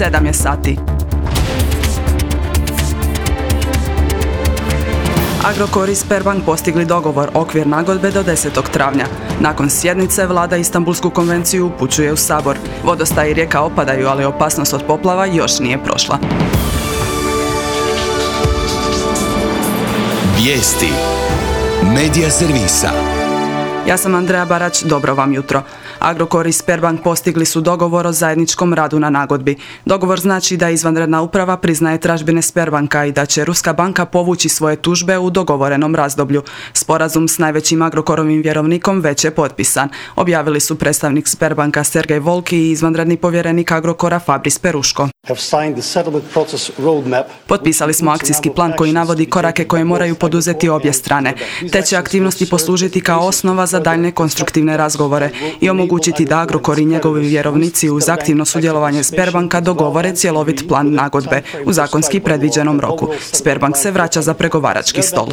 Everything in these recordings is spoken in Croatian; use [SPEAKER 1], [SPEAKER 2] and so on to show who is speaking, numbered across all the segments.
[SPEAKER 1] 7 je sati. Agrokor i Sberbank postigli dogovor, okvir nagodbe do 10. travnja. Nakon sjednice vlada Istanbulsku konvenciju upućuje u Sabor. Vodostaj i rijeka opadaju, ali opasnost od poplava još nije prošla.
[SPEAKER 2] Vijesti Medija servisa.
[SPEAKER 1] Ja sam Andreja Barać, dobro vam jutro. Agrokor i Sberbank postigli su dogovor o zajedničkom radu na nagodbi. Dogovor znači da izvanredna uprava priznaje tražbine Sberbanka i da će Ruska banka povući svoje tužbe u dogovorenom razdoblju. Sporazum s najvećim Agrokorovim vjerovnikom već je potpisan. Objavili su predstavnik Sberbanka Sergej Volki i izvanredni povjerenik Agrokora Fabris Peruško. Potpisali smo akcijski plan koji navodi korake koje moraju poduzeti obje strane. Te će aktivnosti poslužiti kao osnova za daljne konstruktivne razgovore i omogućiti da Agrokor i njegovi vjerovnici uz aktivno sudjelovanje Sberbanka dogovore cjelovit plan nagodbe u zakonski predviđenom roku. Sberbank se vraća za pregovarački stol.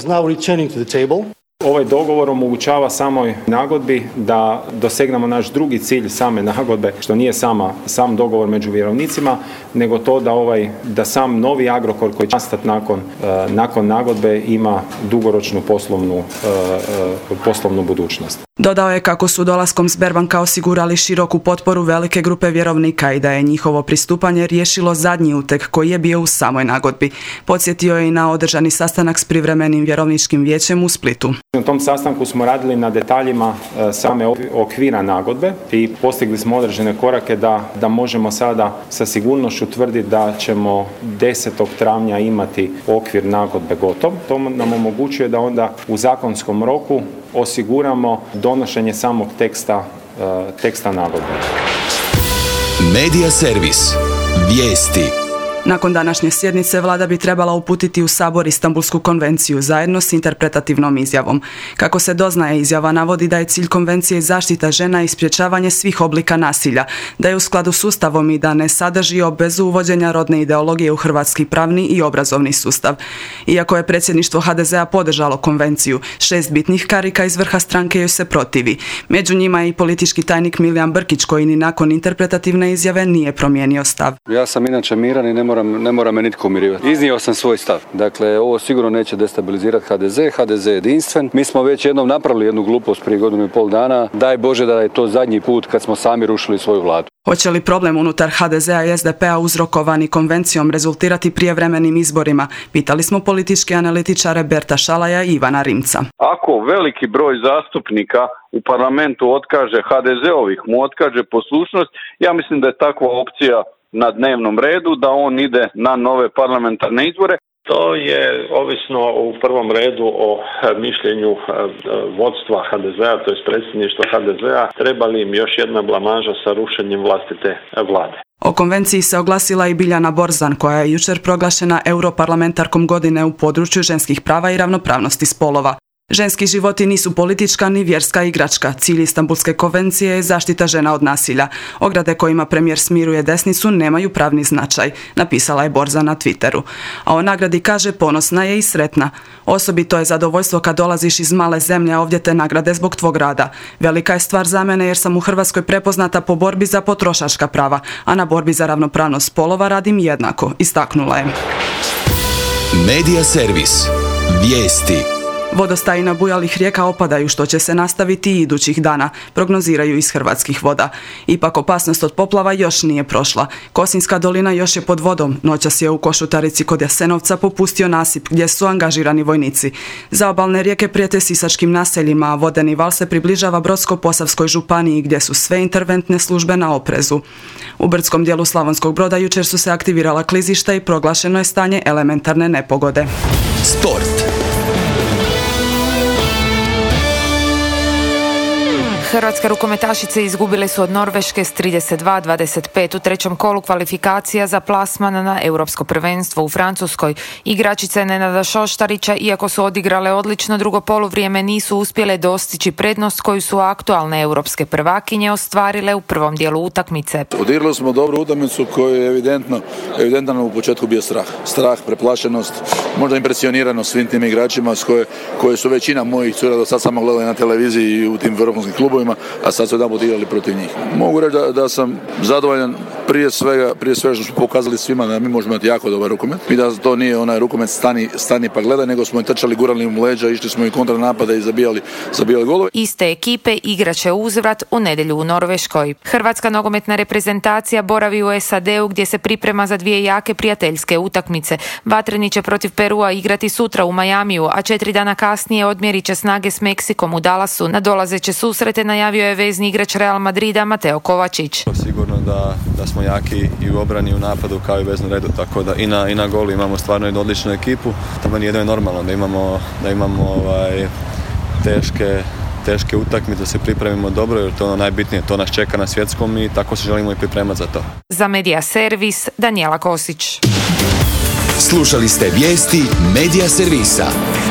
[SPEAKER 3] Ovaj dogovor omogućava samoj nagodbi da dosegnemo naš drugi cilj same nagodbe, što nije sam dogovor među vjerovnicima, nego to da sam novi Agrokor koji će nastati nakon nagodbe ima dugoročnu poslovnu budućnost.
[SPEAKER 1] Dodao je kako su dolaskom Sberbanka osigurali široku potporu velike grupe vjerovnika i da je njihovo pristupanje riješilo zadnji uteg koji je bio u samoj nagodbi. Podsjetio je i na održani sastanak s privremenim vjerovničkim vijećem u Splitu.
[SPEAKER 3] Na tom sastanku smo radili na detaljima same okvira nagodbe i postigli smo određene korake da možemo sada sa sigurnošću tvrditi da ćemo 10. travnja imati okvir nagodbe gotov. To nam omogućuje da onda u zakonskom roku osiguramo donošenje samog teksta nagodbe.
[SPEAKER 2] Medija servis. Vijesti.
[SPEAKER 1] Nakon današnje sjednice vlada bi trebala uputiti u Sabor Istanbulsku konvenciju zajedno s interpretativnom izjavom. Kako se doznaje, izjava navodi da je cilj konvencije zaštita žena i sprječavanje svih oblika nasilja, da je u skladu s Ustavom i da ne sadrži obvezu uvođenja rodne ideologije u hrvatski pravni i obrazovni sustav. Iako je predsjedništvo HDZ-a podržalo konvenciju, 6 bitnih karika iz vrha stranke joj se protivi. Među njima je i politički tajnik Milijan Brkić koji ni nakon interpretativne izjave nije promijenio stav.
[SPEAKER 4] Ja sam inače miran i ne mora me nitko umirivati. Iznio sam svoj stav. Dakle, ovo sigurno neće destabilizirati HDZ je jedinstven. Mi smo već jednom napravili jednu glupost prije 1,5 dana. Daj Bože da je to zadnji put kad smo sami rušili svoju vladu.
[SPEAKER 1] Hoće li problem unutar HDZ-a i SDP-a uzrokovani konvencijom rezultirati prijevremenim izborima? Pitali smo političke analitičare Berta Šalaja i Ivana Rimca.
[SPEAKER 5] Ako veliki broj zastupnika u parlamentu otkaže HDZ-ovih, mu otkaže poslušnost, ja mislim da je takva opcija na dnevnom redu, da on ide na nove parlamentarne izbore.
[SPEAKER 6] To je ovisno u prvom redu o mišljenju vodstva HDZ-a, to je predsjedništva HDZ-a, treba li im još jedna blamaža sa rušenjem vlastite vlade.
[SPEAKER 1] O konvenciji se oglasila i Biljana Borzan, koja je jučer proglašena europarlamentarkom godine u području ženskih prava i ravnopravnosti spolova. Ženski životi nisu politička ni vjerska igračka. Cilj Istanbulske konvencije je zaštita žena od nasilja. Ograde kojima premijer smiruje desnicu nemaju pravni značaj, napisala je Borza na Twitteru. A o nagradi kaže ponosna je i sretna. Osobito je zadovoljstvo kad dolaziš iz male zemlje, a ovdje te nagrade zbog tvog rada. Velika je stvar za mene jer sam u Hrvatskoj prepoznata po borbi za potrošačka prava, a na borbi za ravnopravnost spolova radim jednako, istaknula je.
[SPEAKER 2] Medija servis. Vijesti.
[SPEAKER 1] Vodostaji nabujalih rijeka opadaju, što će se nastaviti i idućih dana, prognoziraju iz Hrvatskih voda. Ipak opasnost od poplava još nije prošla. Kosinjska dolina još je pod vodom. Noćas je u Košutarici kod Jasenovca popustio nasip gdje su angažirani vojnici. Zaobalne rijeke prijete sisačkim naseljima, a vodeni val se približava Brodsko-posavskoj županiji gdje su sve interventne službe na oprezu. U brdskom dijelu Slavonskog Broda jučer su se aktivirala klizišta i proglašeno je stanje elementarne nepogode.
[SPEAKER 2] Sport.
[SPEAKER 7] Hrvatske rukometašice izgubile su od Norveške s 32-25 u trećem kolu kvalifikacija za plasman na Europsko prvenstvo u Francuskoj. Igračice Nenada Šoštarića, iako su odigrale odlično drugo poluvrijeme, nisu uspjele dostići prednost koju su aktualne europske prvakinje ostvarile u prvom dijelu utakmice.
[SPEAKER 8] Odigrali smo dobru utakmicu koju je evidentno u početku bio strah, preplašenost, možda impresionirano svim tim igračima koje su većina mojih cura do sad samo gledali na televiziji i u tim vrhunskim klubovima, a sad su jedanput igrali protiv njih. Mogu reći da sam zadovoljan Prije svega što smo pokazali svima da mi možemo imati jako dobar rukomet i da to nije onaj rukomet stani pa gledaj, nego smo i trčali, gurali im leđa, išli smo i kontranapade i zabijali golove.
[SPEAKER 7] Iste ekipe igraće uzvrat u nedjelju u Norveškoj. Hrvatska nogometna reprezentacija boravi u SAD-u gdje se priprema za 2 jake prijateljske utakmice. Vatreni će protiv Perua igrati sutra u Majamiju, a 4 dana kasnije odmjerit će snage s Meksikom u Dallasu. Na dolazeće susrete najavio je vezni igrač Real Madrida Mateo Kovačić.
[SPEAKER 9] Sigurno da smo jaki i u obrani i u napadu kao i u veznom redu, tako da i na golu imamo stvarno jednu odličnu ekipu. To meni jedno je normalno da imamo teške utakmice, da se pripremimo dobro jer to je ono najbitnije, to nas čeka na svjetskom i tako se želimo i pripremati za to.
[SPEAKER 7] Za Media Servis, Danijela Kosić.
[SPEAKER 2] Slušali ste vijesti Media Servisa.